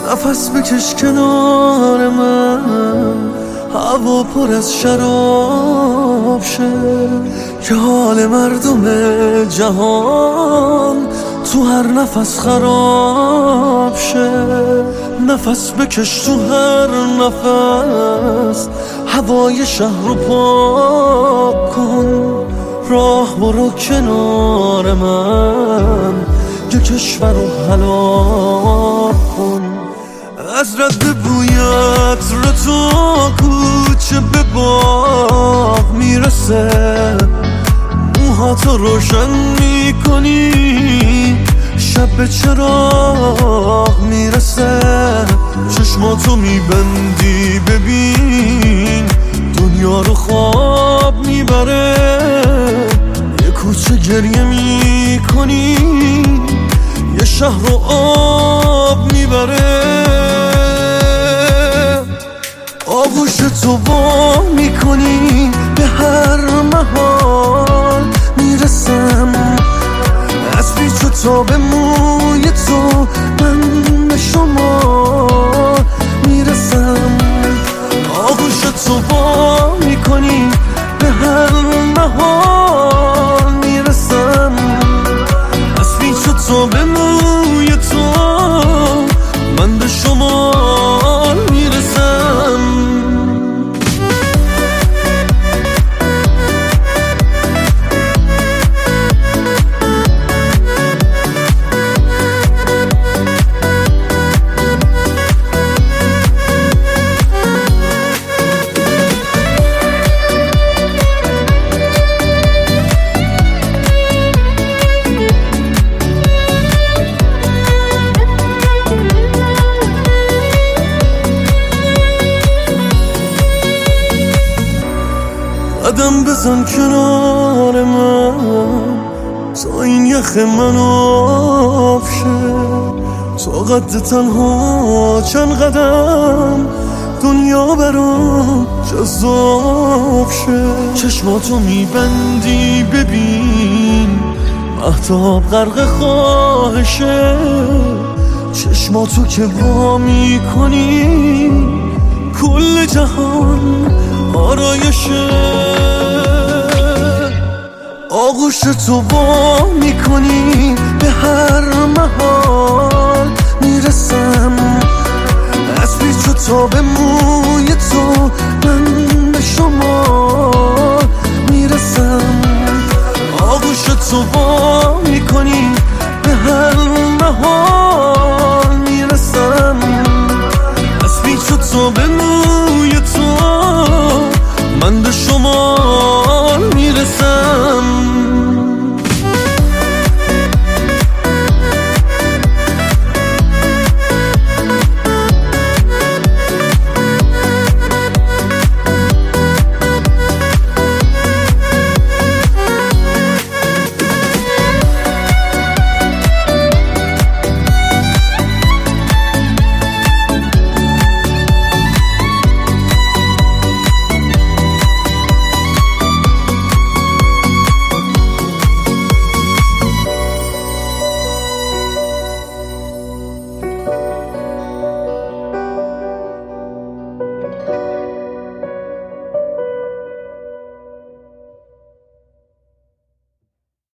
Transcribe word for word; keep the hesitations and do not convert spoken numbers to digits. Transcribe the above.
نفس بکش کنار من، هوا پر از شراب شه، که حال مردم جهان تو هر نفس خراب شه. نفس بکش تو هر نفس، هوای شهر رو پاک کن. راه برو کنار من، یه کشور رو هلاک کن. از رد بویت رو تا کوچه به باغ میرسه، موهاتو روشن میکنی، شب به چراغ میرسه. چشماتو میبندی ببین، دنیا رو خواب میبره. یه کوچه گریه میکنی، یه شهر رو آب میبره. آغوش تو وا میکنی، به هر محال میرسم. از پیچ و تاب موی تو من به شما میرسم. آغوش تو وا میکنی، به هر محال میرسم. از پیچ و تاب موی تو من به شما میرسم. قدم بزن کنار من، تا این یخ من آب شه. تا قد تنها چند قدم، دنیا برام جذاب شه. چشماتو میبندی ببین، مهتاب غرق خواهشه. چشماتو که وا میکنی، کل جهان آرایشه. آغوش تو وا میکنی، به هر محال میرسم. از پیچ و تاب موی تو من به شما میرسم. آغوش تو وا میکنی، به هر محال میرسم. از پیچ و تاب